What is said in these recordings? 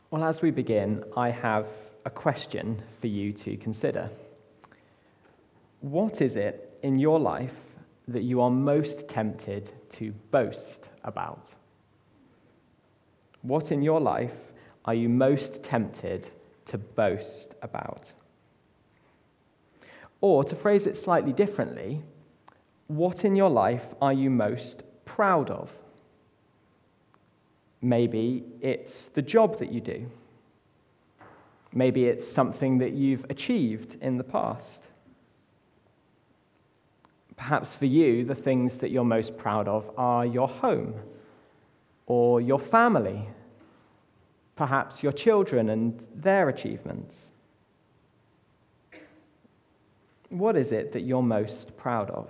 Well, as we begin, I have a question for you to consider. What is it in your life that you are most tempted to boast about? What in your life are you most tempted to boast about? Or, to phrase it slightly differently, what in your life are you most proud of? Maybe it's the job that you do. Maybe it's something that you've achieved in the past. Perhaps for you, the things that you're most proud of are your home or your family, perhaps your children and their achievements. What is it that you're most proud of?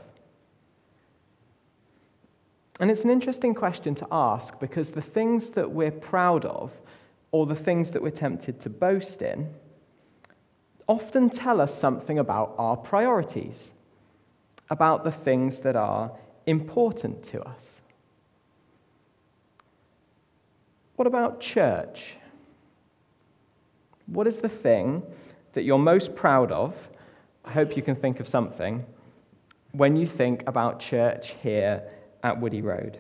And it's an interesting question to ask because the things that we're proud of, or the things that we're tempted to boast in, often tell us something about our priorities, about the things that are important to us. What about church? What is the thing that you're most proud of? I hope you can think of something when you think about church here at Woody Road.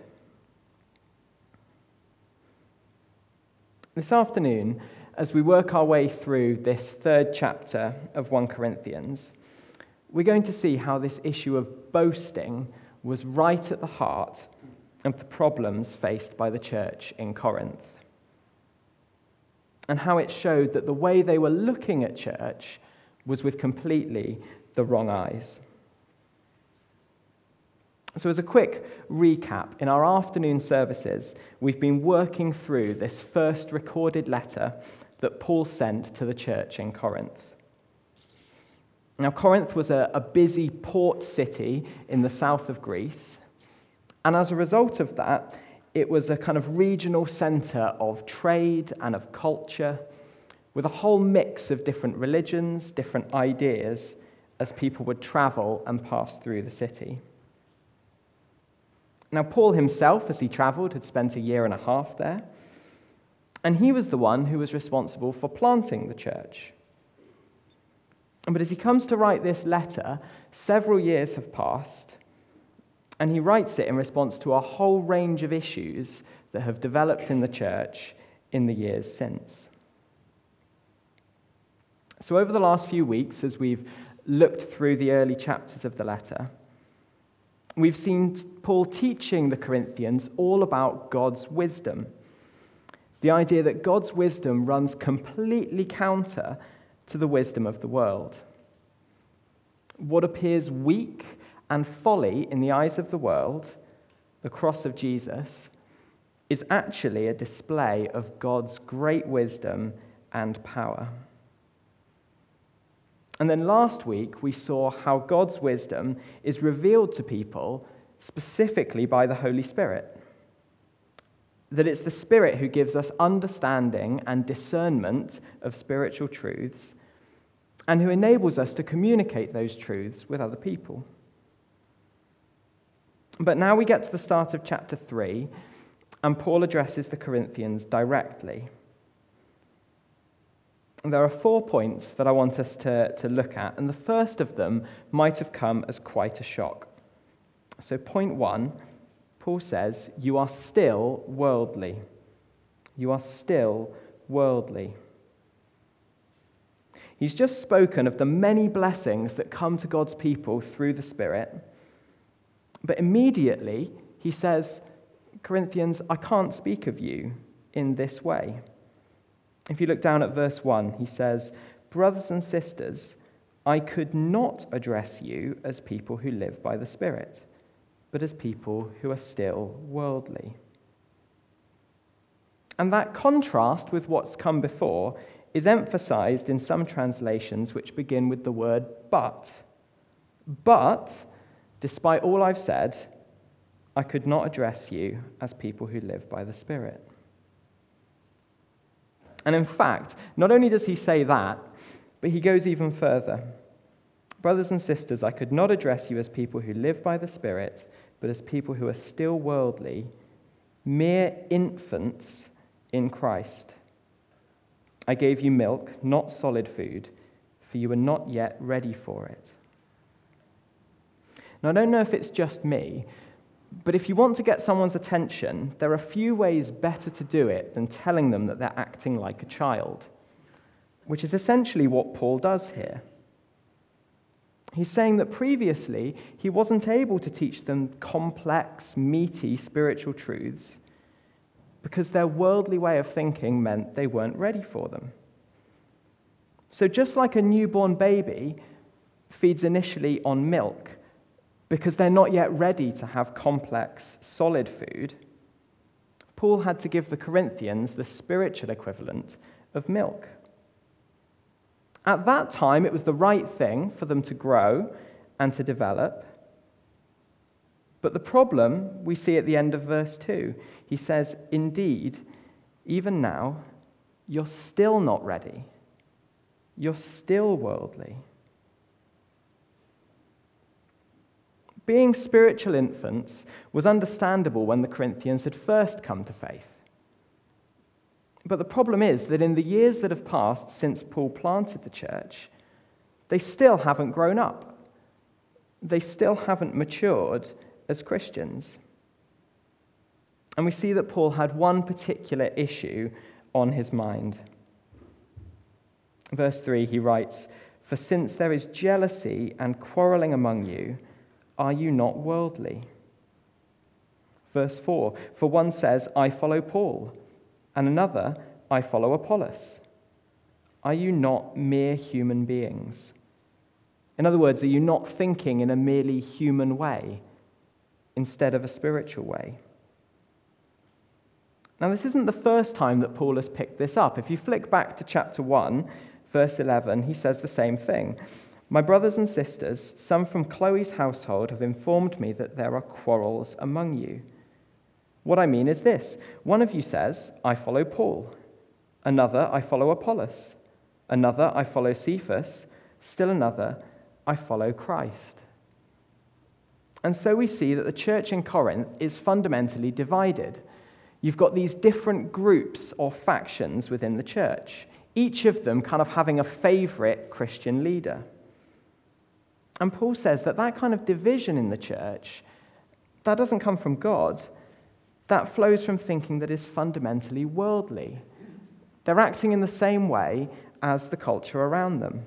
This afternoon, as we work our way through this third chapter of 1 Corinthians, we're going to see how this issue of boasting was right at the heart of the problems faced by the church in Corinth, and how it showed that the way they were looking at church was with completely the wrong eyes. So as a quick recap, in our afternoon services, we've been working through this first recorded letter that Paul sent to the church in Corinth. Now, Corinth was a busy port city in the south of Greece, and as a result of that, it was a kind of regional center of trade and of culture, with a whole mix of different religions, different ideas, as people would travel and pass through the city. Now, Paul himself, as he traveled, had spent a year and a half there, and he was the one who was responsible for planting the church. But as he comes to write this letter, several years have passed, and he writes it in response to a whole range of issues that have developed in the church in the years since. So over the last few weeks, as we've looked through the early chapters of the letter, we've seen Paul teaching the Corinthians all about God's wisdom. The idea that God's wisdom runs completely counter to the wisdom of the world. What appears weak and folly in the eyes of the world, the cross of Jesus, is actually a display of God's great wisdom and power. And then last week, we saw how God's wisdom is revealed to people specifically by the Holy Spirit. That it's the Spirit who gives us understanding and discernment of spiritual truths, and who enables us to communicate those truths with other people. But now we get to the start of chapter 3, and Paul addresses the Corinthians directly. There are 4 points that I want us to look at, and the first of them might have come as quite a shock. So point 1, Paul says, you are still worldly. You are still worldly. He's just spoken of the many blessings that come to God's people through the Spirit, but immediately he says, Corinthians, I can't speak of you in this way. If you look down at verse 1, he says, brothers and sisters, I could not address you as people who live by the Spirit, but as people who are still worldly. And that contrast with what's come before is emphasized in some translations which begin with the word but. But, despite all I've said, I could not address you as people who live by the Spirit. And in fact, not only does he say that, but he goes even further. Brothers and sisters, I could not address you as people who live by the Spirit, but as people who are still worldly, mere infants in Christ. I gave you milk, not solid food, for you were not yet ready for it. Now, I don't know if it's just me, but if you want to get someone's attention, there are few ways better to do it than telling them that they're acting like a child, which is essentially what Paul does here. He's saying that previously he wasn't able to teach them complex, meaty spiritual truths because their worldly way of thinking meant they weren't ready for them. So just like a newborn baby feeds initially on milk because they're not yet ready to have complex, solid food, Paul had to give the Corinthians the spiritual equivalent of milk. At that time, it was the right thing for them to grow and to develop. But the problem we see at the end of verse 2. He says, "Indeed, even now, you're still not ready. You're still worldly." Being spiritual infants was understandable when the Corinthians had first come to faith. But the problem is that in the years that have passed since Paul planted the church, they still haven't grown up. They still haven't matured as Christians. And we see that Paul had one particular issue on his mind. Verse 3, he writes, "For since there is jealousy and quarreling among you, are you not worldly?" Verse 4, "For one says, 'I follow Paul,' and another, 'I follow Apollos.' Are you not mere human beings?" In other words, are you not thinking in a merely human way instead of a spiritual way? Now, this isn't the first time that Paul has picked this up. If you flick back to chapter 1, verse 11, he says the same thing. "My brothers and sisters, some from Chloe's household have informed me that there are quarrels among you. What I mean is this: one of you says, 'I follow Paul,' another, 'I follow Apollos,' another, 'I follow Cephas,' still another, 'I follow Christ.'" And so we see that the church in Corinth is fundamentally divided. You've got these different groups or factions within the church, each of them kind of having a favorite Christian leader. And Paul says that that kind of division in the church, that doesn't come from God. That flows from thinking that is fundamentally worldly. They're acting in the same way as the culture around them.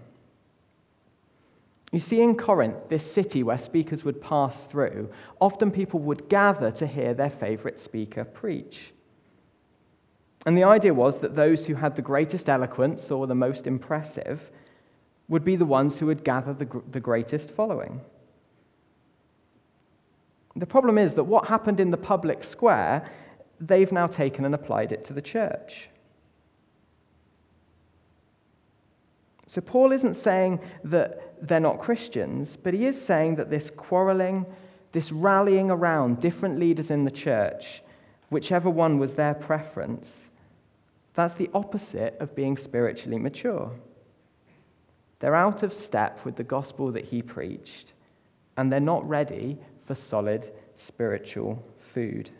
You see, in Corinth, this city where speakers would pass through, often people would gather to hear their favorite speaker preach. And the idea was that those who had the greatest eloquence or the most impressive would be the ones who would gather the greatest following. The problem is that what happened in the public square, they've now taken and applied it to the church. So Paul isn't saying that they're not Christians, but he is saying that this quarreling, this rallying around different leaders in the church, whichever one was their preference, that's the opposite of being spiritually mature. They're out of step with the gospel that he preached, and they're not ready for solid spiritual food.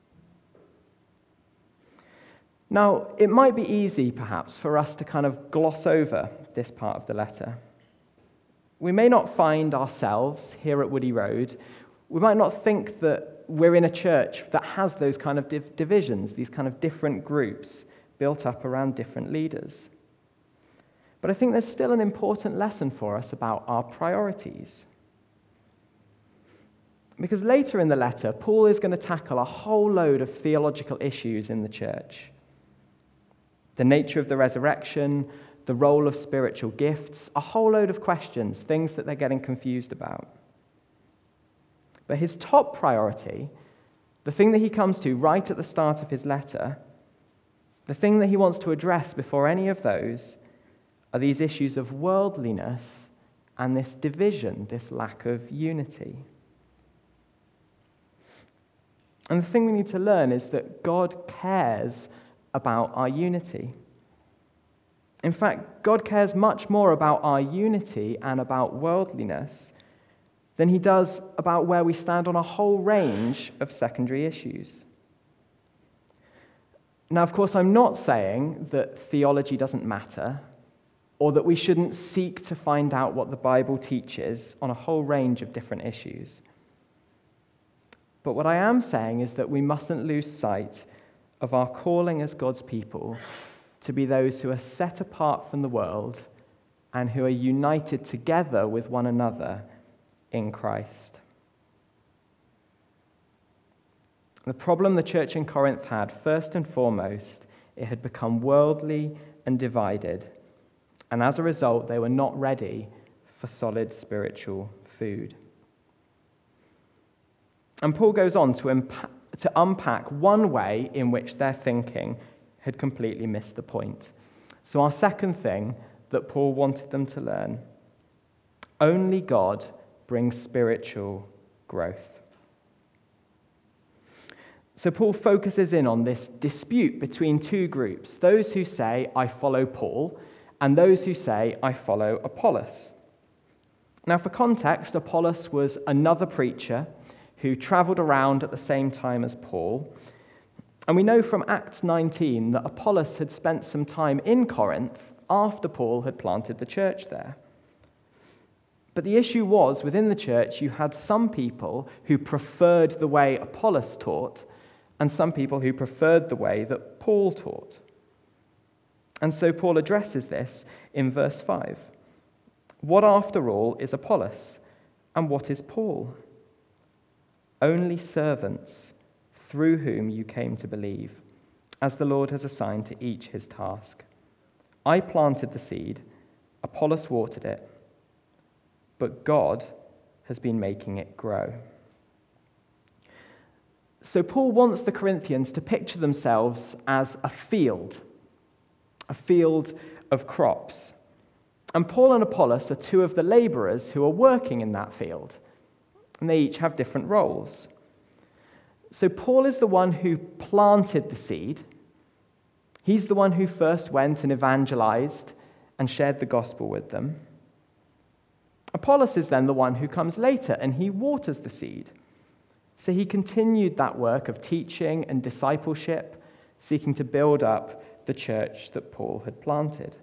Now, it might be easy, perhaps, for us to kind of gloss over this part of the letter. We may not find ourselves here at Woody Road. We might not think that we're in a church that has those kind of divisions, these kind of different groups built up around different leaders. But I think there's still an important lesson for us about our priorities. Because later in the letter, Paul is going to tackle a whole load of theological issues in the church. The nature of the resurrection, the role of spiritual gifts, a whole load of questions, things that they're getting confused about. But his top priority, the thing that he comes to right at the start of his letter, the thing that he wants to address before any of those, are these issues of worldliness and this division, this lack of unity. And the thing we need to learn is that God cares about our unity. In fact, God cares much more about our unity and about worldliness than he does about where we stand on a whole range of secondary issues. Now, of course, I'm not saying that theology doesn't matter or that we shouldn't seek to find out what the Bible teaches on a whole range of different issues. But what I am saying is that we mustn't lose sight of our calling as God's people to be those who are set apart from the world and who are united together with one another in Christ. The problem the church in Corinth had, first and foremost, it had become worldly and divided, and as a result, they were not ready for solid spiritual food. And Paul goes on to unpack one way in which their thinking had completely missed the point. So our second thing that Paul wanted them to learn, only God brings spiritual growth. So Paul focuses in on this dispute between two groups, those who say, I follow Paul, and those who say, I follow Apollos. Now, for context, Apollos was another preacher who traveled around at the same time as Paul. And we know from Acts 19 that Apollos had spent some time in Corinth after Paul had planted the church there. But the issue was, within the church, you had some people who preferred the way Apollos taught, and some people who preferred the way that Paul taught. And so Paul addresses this in verse 5. What, after all, is Apollos, and what is Paul? Only servants through whom you came to believe, as the Lord has assigned to each his task. I planted the seed, Apollos watered it, but God has been making it grow. So Paul wants the Corinthians to picture themselves as a field of crops. And Paul and Apollos are two of the laborers who are working in that field, and they each have different roles. So Paul is the one who planted the seed. He's the one who first went and evangelized and shared the gospel with them. Apollos is then the one who comes later, and he waters the seed. So he continued that work of teaching and discipleship, seeking to build up the church that Paul had planted.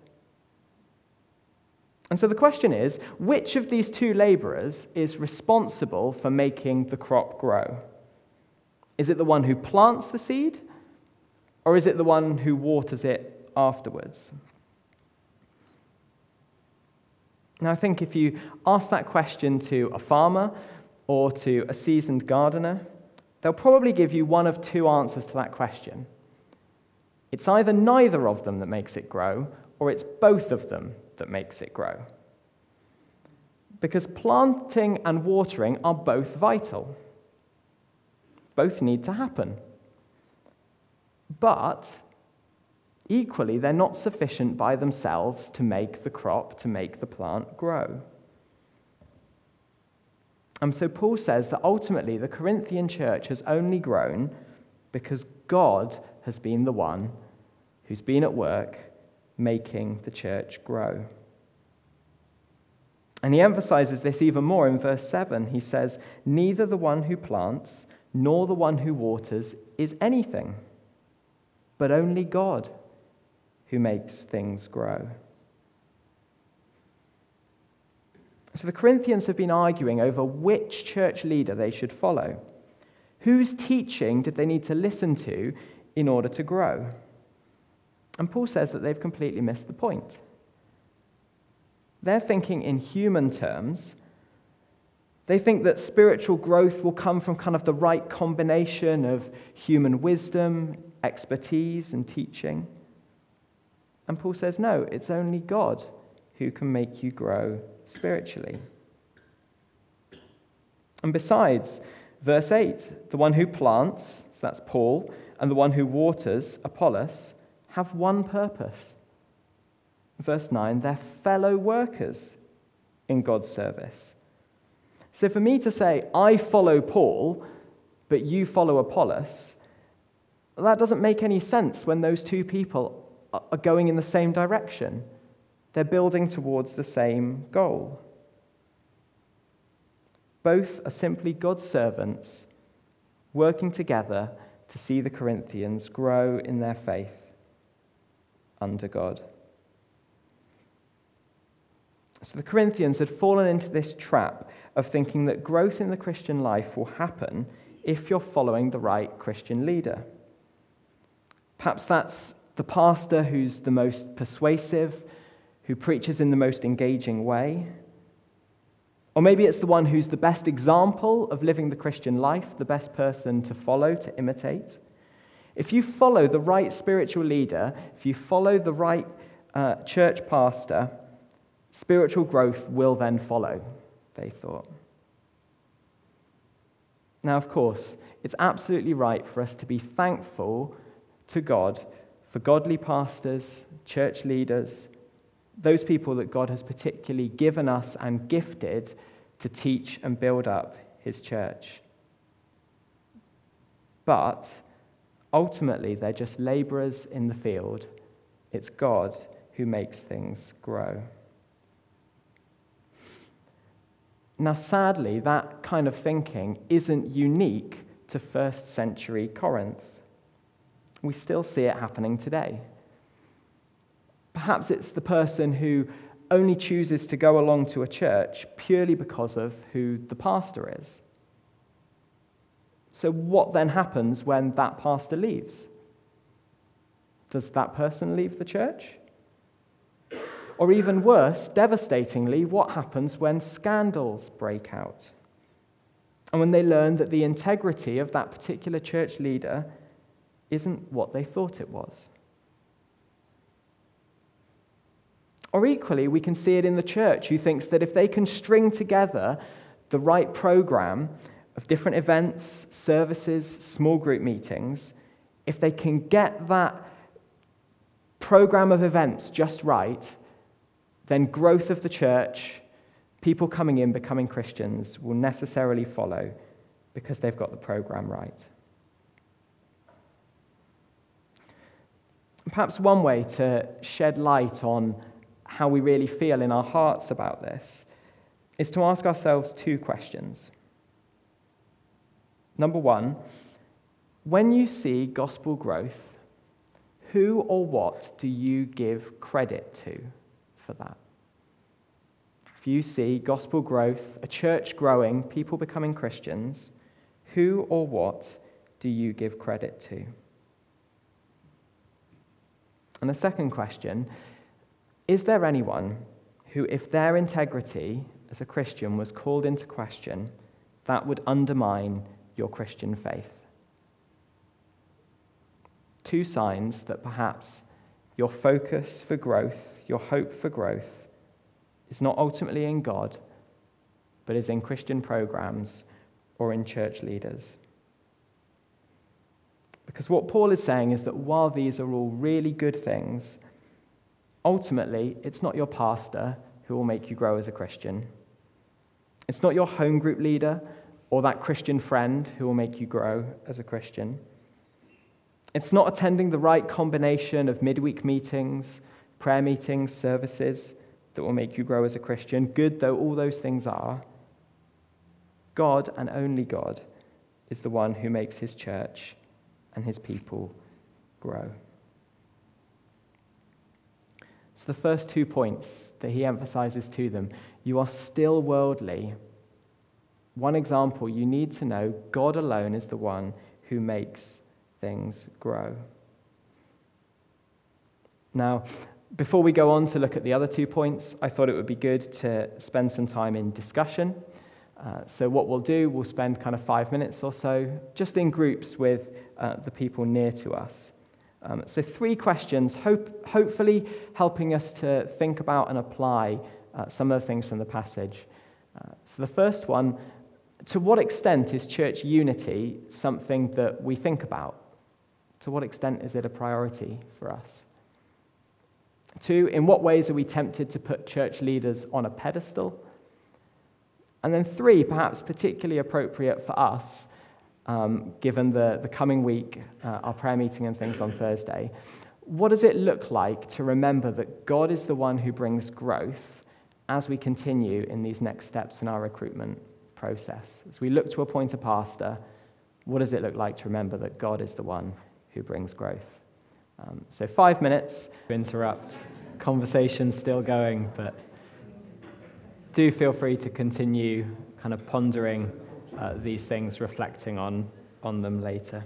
And so the question is, which of these two laborers is responsible for making the crop grow? Is it the one who plants the seed, or is it the one who waters it afterwards? Now, I think if you ask that question to a farmer or to a seasoned gardener, they'll probably give you one of two answers to that question. It's either neither of them that makes it grow, or it's both of them that makes it grow. Because planting and watering are both vital. Both need to happen. But equally, they're not sufficient by themselves to make the crop, to make the plant grow. And so Paul says that ultimately the Corinthian church has only grown because God has been the one who's been at work making the church grow. And he emphasizes this even more in verse 7. He says, neither the one who plants nor the one who waters is anything, but only God who makes things grow. So the Corinthians have been arguing over which church leader they should follow. Whose teaching did they need to listen to in order to grow? And Paul says that they've completely missed the point. They're thinking in human terms. They think that spiritual growth will come from kind of the right combination of human wisdom, expertise, and teaching. And Paul says, no, it's only God who can make you grow spiritually. And besides, verse 8, the one who plants, so that's Paul, and the one who waters, Apollos, have one purpose. Verse 9, they're fellow workers in God's service. So for me to say, I follow Paul, but you follow Apollos, that doesn't make any sense when those two people are going in the same direction. They're building towards the same goal. Both are simply God's servants working together to see the Corinthians grow in their faith under God. So the Corinthians had fallen into this trap of thinking that growth in the Christian life will happen if you're following the right Christian leader. Perhaps that's the pastor who's the most persuasive, who preaches in the most engaging way. Or maybe it's the one who's the best example of living the Christian life, the best person to follow, to imitate. If you follow the right spiritual leader, if you follow the right church pastor, spiritual growth will then follow, they thought. Now, of course, it's absolutely right for us to be thankful to God for godly pastors, church leaders, those people that God has particularly given us and gifted to teach and build up his church. But ultimately, they're just laborers in the field. It's God who makes things grow. Now, sadly, that kind of thinking isn't unique to first century Corinth. We still see it happening today. Perhaps it's the person who only chooses to go along to a church purely because of who the pastor is. So what then happens when that pastor leaves? Does that person leave the church? Or even worse, devastatingly, what happens when scandals break out? And when they learn that the integrity of that particular church leader isn't what they thought it was? Or equally, we can see it in the church who thinks that if they can string together the right program of different events, services, small group meetings, if they can get that program of events just right, then growth of the church, people coming in, becoming Christians, will necessarily follow because they've got the program right. Perhaps one way to shed light on how we really feel in our hearts about this is to ask ourselves two questions. Number one, when you see gospel growth, who or what do you give credit to for that? If you see gospel growth, a church growing, people becoming Christians, who or what do you give credit to? And the second question, is there anyone who, if their integrity as a Christian was called into question, that would undermine your Christian faith? Two signs that perhaps your focus for growth, your hope for growth, is not ultimately in God, but is in Christian programs or in church leaders. Because what Paul is saying is that while these are all really good things, ultimately, it's not your pastor who will make you grow as a Christian. It's not your home group leader or that Christian friend who will make you grow as a Christian. It's not attending the right combination of midweek meetings, prayer meetings, services that will make you grow as a Christian, good though all those things are. God and only God is the one who makes his church and his people grow. So the first 2 points that he emphasizes to them, you are still worldly. One example, you need to know God alone is the one who makes things grow. Now, before we go on to look at the other 2 points, I thought it would be good to spend some time in discussion. So what we'll do, we'll spend kind of 5 minutes or so just in groups with the people near to us. So 3 questions, hopefully helping us to think about and apply some of the things from the passage. So the first one, to what extent is church unity something that we think about? To what extent is it a priority for us? 2, in what ways are we tempted to put church leaders on a pedestal? And then 3, perhaps particularly appropriate for us, given the coming week, our prayer meeting and things on Thursday, what does it look like to remember that God is the one who brings growth as we continue in these next steps in our recruitment process? As we look to appoint a pastor, What does it look like to remember that God is the one who brings growth? So 5 minutes to interrupt. Conversation's still going, but do feel free to continue kind of pondering these things, reflecting on them later.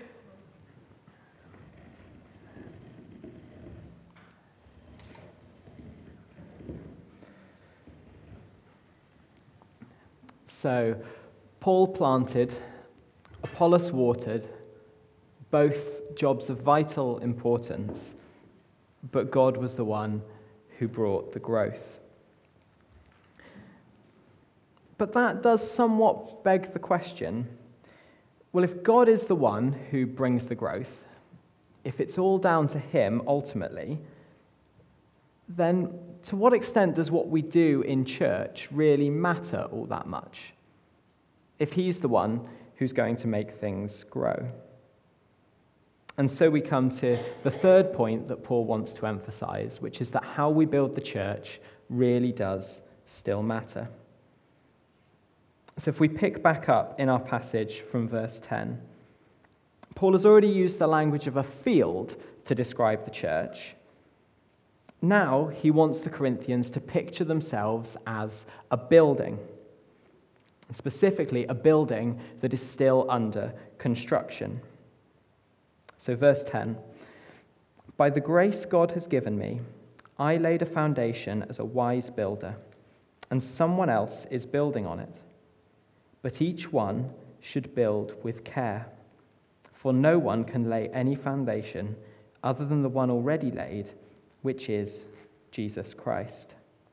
So, Paul planted, Apollos watered, both jobs of vital importance, but God was the one who brought the growth. But that does somewhat beg the question, well, if God is the one who brings the growth, if it's all down to him ultimately, then to what extent does what we do in church really matter all that much? If he's the one who's going to make things grow. And so we come to the third point that Paul wants to emphasize, which is that how we build the church really does still matter. So if we pick back up in our passage from verse 10, Paul has already used the language of a field to describe the church. Now he wants the Corinthians to picture themselves as a building, specifically a building that is still under construction. So verse 10, "By the grace God has given me, I laid a foundation as a wise builder, and someone else is building on it. But each one should build with care, for no one can lay any foundation other than the one already laid, which is Jesus Christ."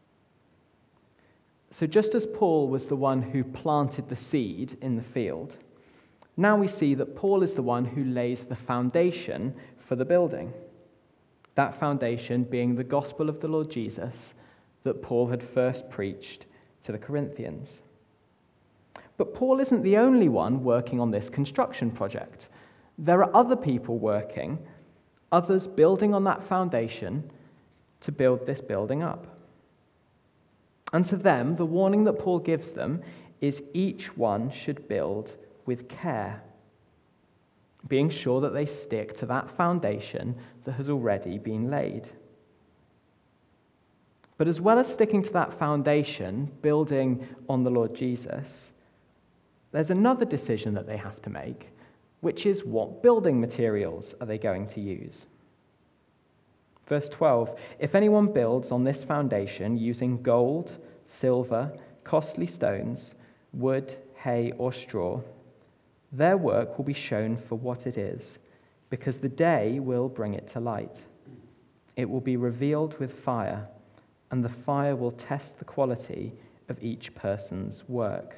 So just as Paul was the one who planted the seed in the field, now we see that Paul is the one who lays the foundation for the building. That foundation being the gospel of the Lord Jesus that Paul had first preached to the Corinthians. But Paul isn't the only one working on this construction project. There are other people working, others building on that foundation to build this building up. And to them, the warning that Paul gives them is each one should build with care, being sure that they stick to that foundation that has already been laid. But as well as sticking to that foundation, building on the Lord Jesus, there's another decision that they have to make, which is what building materials are they going to use? Verse 12, "If anyone builds on this foundation using gold, silver, costly stones, wood, hay, or straw, their work will be shown for what it is, because the day will bring it to light. It will be revealed with fire, and the fire will test the quality of each person's work."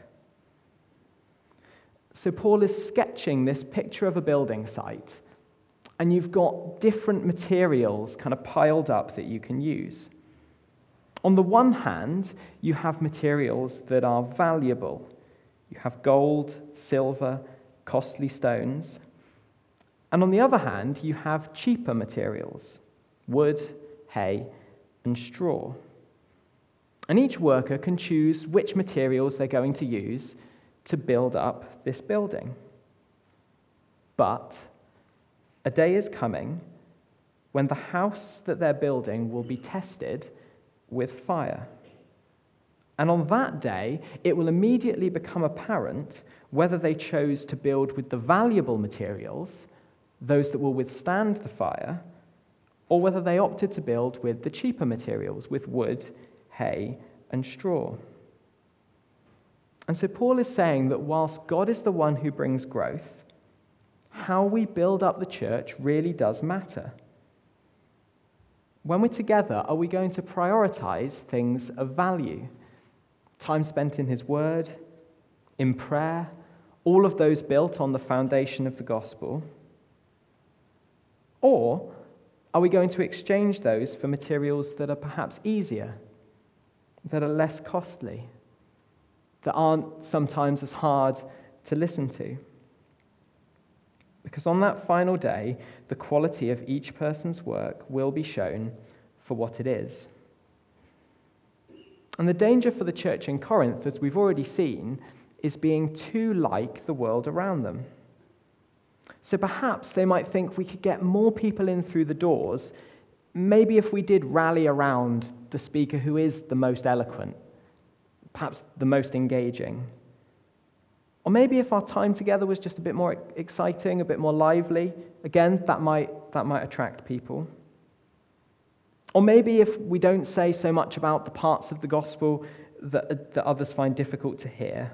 So Paul is sketching this picture of a building site, and you've got different materials kind of piled up that you can use. On the one hand, you have materials that are valuable. You have gold, silver, costly stones. And on the other hand, you have cheaper materials, wood, hay, and straw. And each worker can choose which materials they're going to use to build up this building. But a day is coming when the house that they're building will be tested with fire. And on that day, it will immediately become apparent whether they chose to build with the valuable materials, those that will withstand the fire, or whether they opted to build with the cheaper materials, with wood, hay, and straw. And so Paul is saying that whilst God is the one who brings growth, how we build up the church really does matter. When we're together, are we going to prioritize things of value? Time spent in his word, in prayer, all of those built on the foundation of the gospel? Or are we going to exchange those for materials that are perhaps easier, that are less costly, that aren't sometimes as hard to listen to? Because on that final day, the quality of each person's work will be shown for what it is. And the danger for the church in Corinth, as we've already seen, is being too like the world around them. So perhaps they might think we could get more people in through the doors, maybe if we did rally around the speaker who is the most eloquent, perhaps the most engaging. Or maybe if our time together was just a bit more exciting, a bit more lively, again, that might attract people. Or maybe if we don't say so much about the parts of the gospel that others find difficult to hear.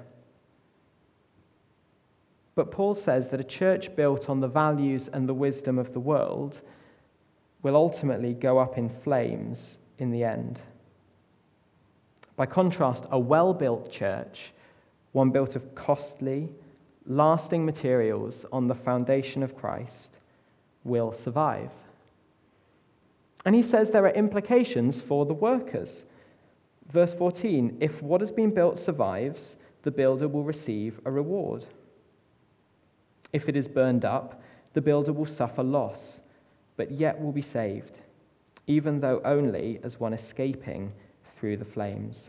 But Paul says that a church built on the values and the wisdom of the world will ultimately go up in flames in the end. By contrast, a well-built church, one built of costly, lasting materials on the foundation of Christ, will survive. And he says there are implications for the workers. Verse 14, if what has been built survives, the builder will receive a reward. If it is burned up, the builder will suffer loss, but yet will be saved, even though only as one escaping through the flames.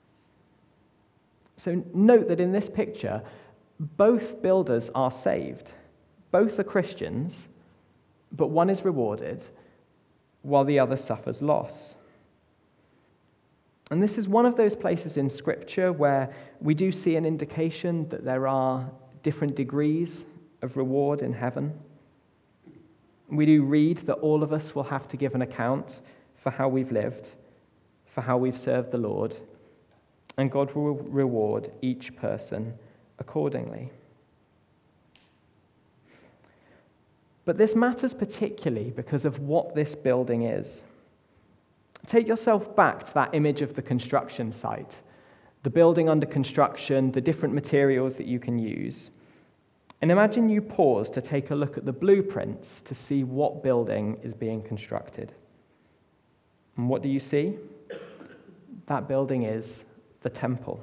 So note that in this picture, both builders are saved. Both are Christians, but one is rewarded while the other suffers loss. And this is one of those places in Scripture where we do see an indication that there are different degrees of reward in heaven. We do read that all of us will have to give an account for how we've lived, for how we've served the Lord, and God will reward each person accordingly. But this matters particularly because of what this building is. Take yourself back to that image of the construction site, the building under construction, the different materials that you can use. And imagine you pause to take a look at the blueprints to see what building is being constructed. And what do you see? That building is the temple.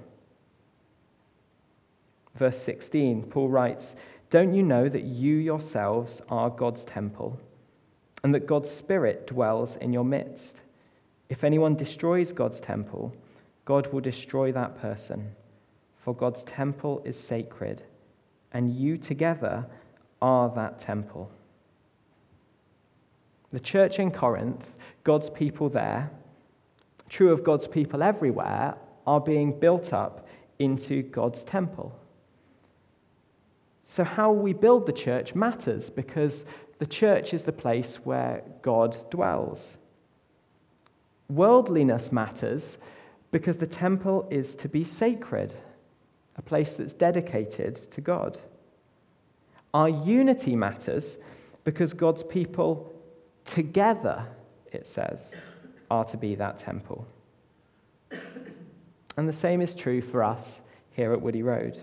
Verse 16, Paul writes, "Don't you know that you yourselves are God's temple, and that God's Spirit dwells in your midst? If anyone destroys God's temple, God will destroy that person, for God's temple is sacred, and you together are that temple." The church in Corinth, God's people there, true of God's people everywhere, are being built up into God's temple. So how we build the church matters because the church is the place where God dwells. Worldliness matters because the temple is to be sacred, a place that's dedicated to God. Our unity matters because God's people together, it says, are to be that temple. And the same is true for us here at Woody Road.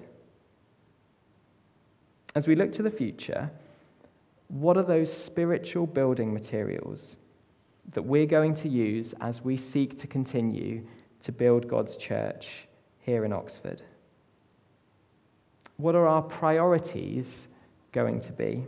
As we look to the future, what are those spiritual building materials that we're going to use as we seek to continue to build God's church here in Oxford? What are our priorities going to be?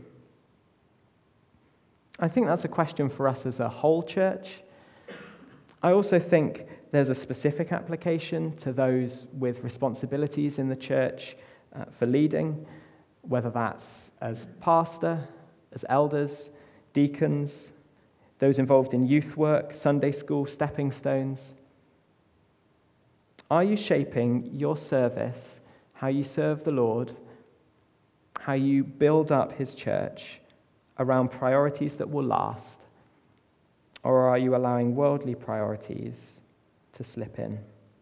I think that's a question for us as a whole church. I also think there's a specific application to those with responsibilities in the church for leading, whether that's as pastor, as elders, deacons, those involved in youth work, Sunday school, stepping stones. Are you shaping your service, how you serve the Lord, how you build up his church around priorities that will last? Or are you allowing worldly priorities to slip in?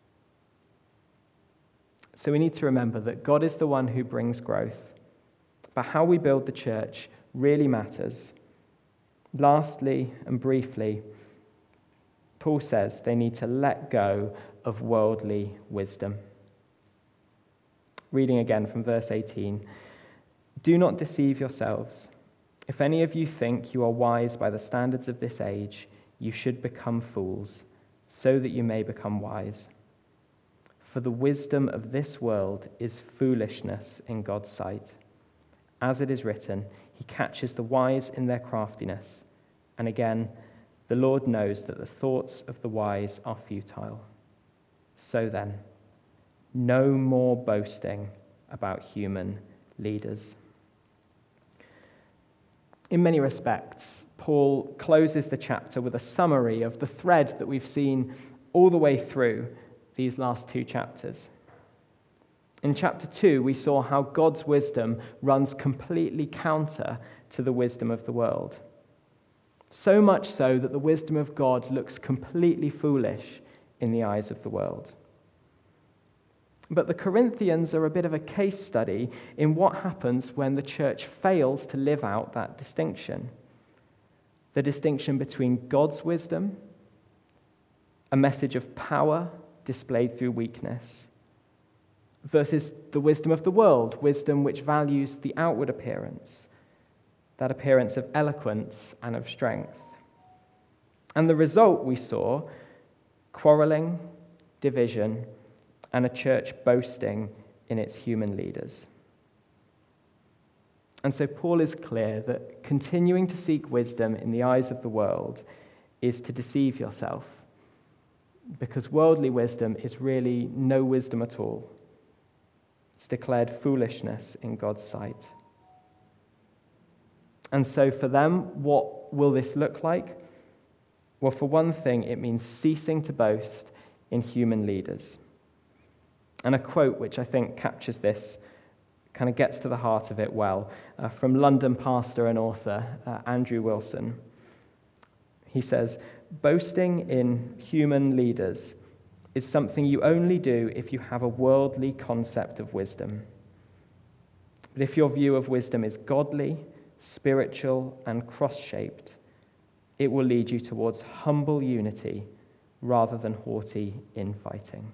So we need to remember that God is the one who brings growth, but how we build the church really matters. Lastly and briefly, Paul says they need to let go of worldly wisdom. Reading again from verse 18, "Do not deceive yourselves. If any of you think you are wise by the standards of this age, you should become fools, so that you may become wise. For the wisdom of this world is foolishness in God's sight. As it is written, he catches the wise in their craftiness. And again, the Lord knows that the thoughts of the wise are futile. So then, no more boasting about human leaders." In many respects, Paul closes the chapter with a summary of the thread that we've seen all the way through these last two chapters. In chapter 2, we saw how God's wisdom runs completely counter to the wisdom of the world. So much so that the wisdom of God looks completely foolish in the eyes of the world. But the Corinthians are a bit of a case study in what happens when the church fails to live out that distinction. The distinction between God's wisdom, a message of power displayed through weakness, versus the wisdom of the world, wisdom which values the outward appearance, that appearance of eloquence and of strength. And the result we saw, quarreling, division, and a church boasting in its human leaders. And so Paul is clear that continuing to seek wisdom in the eyes of the world is to deceive yourself, because worldly wisdom is really no wisdom at all. It's declared foolishness in God's sight. And so for them, what will this look like? Well, for one thing, it means ceasing to boast in human leaders. And a quote which I think captures this, kind of gets to the heart of it well, from London pastor and author Andrew Wilson. He says, "Boasting in human leaders is something you only do if you have a worldly concept of wisdom. But if your view of wisdom is godly, spiritual, and cross-shaped, it will lead you towards humble unity rather than haughty infighting."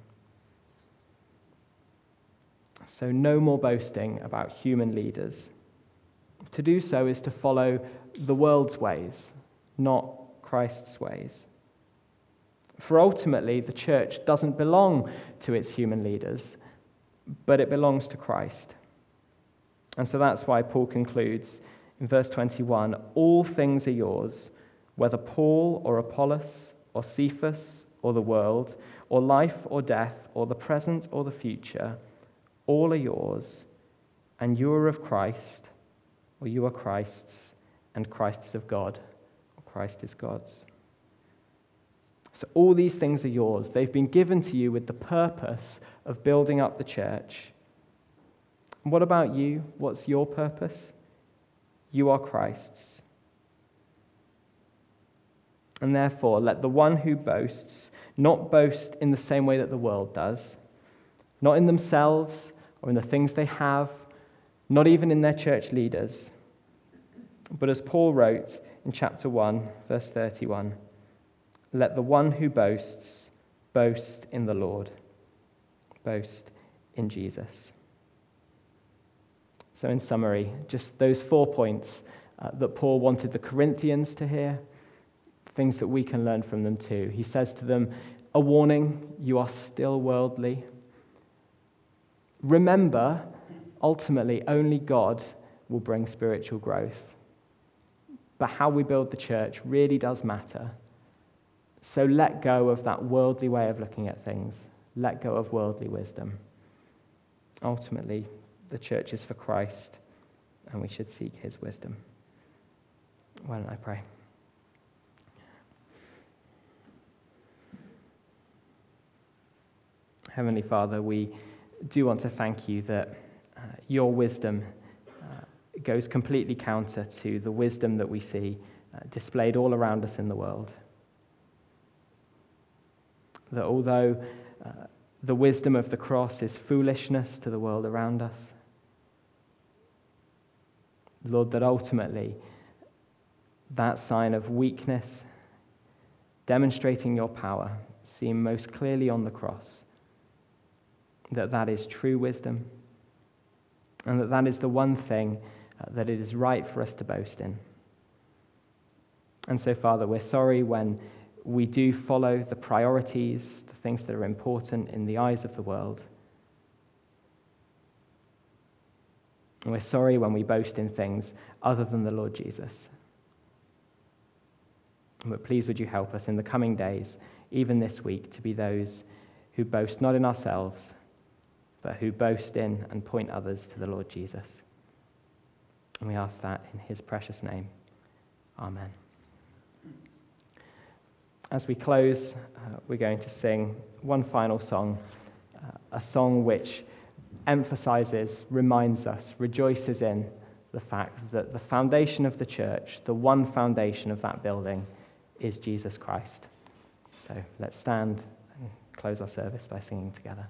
So no more boasting about human leaders. To do so is to follow the world's ways, not Christ's ways. For ultimately, the church doesn't belong to its human leaders, but it belongs to Christ. And so that's why Paul concludes in verse 21, "All things are yours, whether Paul or Apollos or Cephas or the world, or life or death, or the present or the future, all are yours, and you are of Christ, or you are Christ's, and Christ is of God, or Christ is God's." So all these things are yours. They've been given to you with the purpose of building up the church. And what about you? What's your purpose? You are Christ's. And therefore, let the one who boasts not boast in the same way that the world does, not in themselves or in the things they have, not even in their church leaders. But as Paul wrote in chapter 1, verse 31, let the one who boasts boast in the Lord, boast in Jesus. So in summary, just those 4 points that Paul wanted the Corinthians to hear, things that we can learn from them too. He says to them, a warning, you are still worldly. Remember, ultimately, only God will bring spiritual growth. But how we build the church really does matter. So let go of that worldly way of looking at things. Let go of worldly wisdom. Ultimately, the church is for Christ, and we should seek his wisdom. Why don't I pray? Heavenly Father, we do want to thank you that your wisdom goes completely counter to the wisdom that we see displayed all around us in the world. That although the wisdom of the cross is foolishness to the world around us, Lord, that ultimately that sign of weakness, demonstrating your power, seen most clearly on the cross, that is true wisdom, and that is the one thing that it is right for us to boast in. And so, Father, we're sorry when we do follow the priorities, the things that are important in the eyes of the world. And we're sorry when we boast in things other than the Lord Jesus. But please would you help us in the coming days, even this week, to be those who boast not in ourselves, but who boast in and point others to the Lord Jesus. And we ask that in his precious name. Amen. As we close, we're going to sing one final song, a song which emphasizes, reminds us, rejoices in the fact that the foundation of the church, the one foundation of that building, is Jesus Christ. So let's stand and close our service by singing together.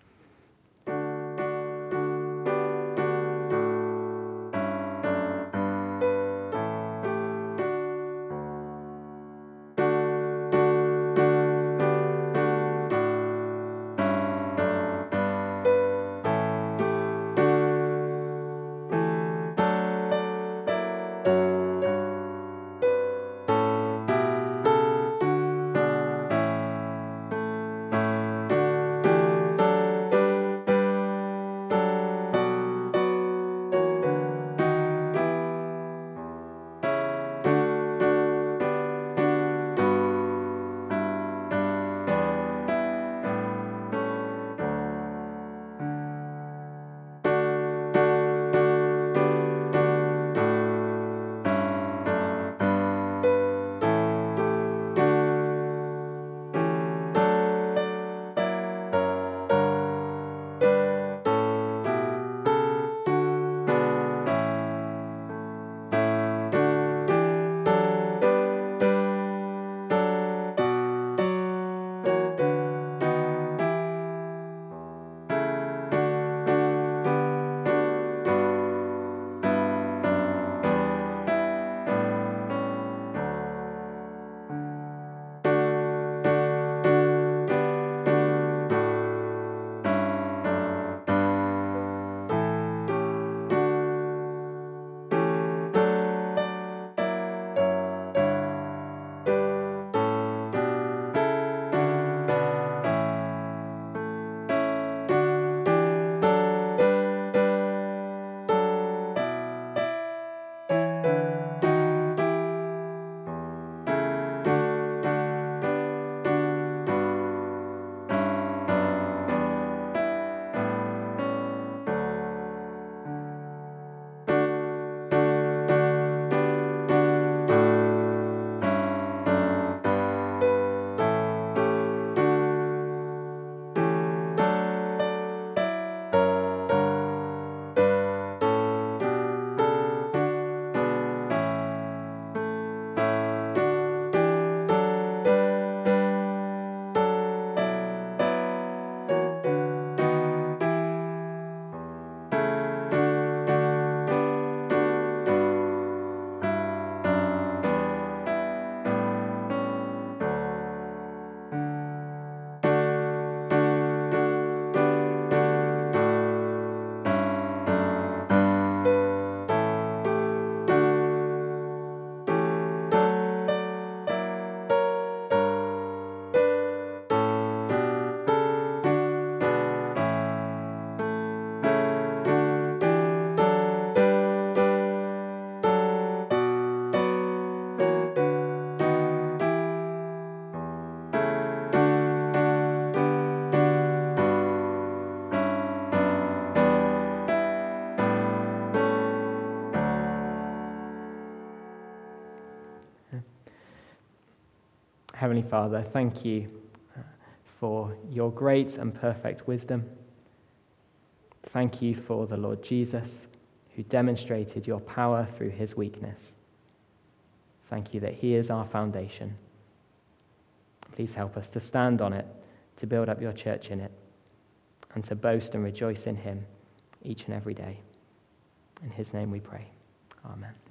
Heavenly Father, thank you for your great and perfect wisdom. Thank you for the Lord Jesus, who demonstrated your power through his weakness. Thank you that he is our foundation. Please help us to stand on it, to build up your church in it, and to boast and rejoice in him each and every day. In his name we pray. Amen.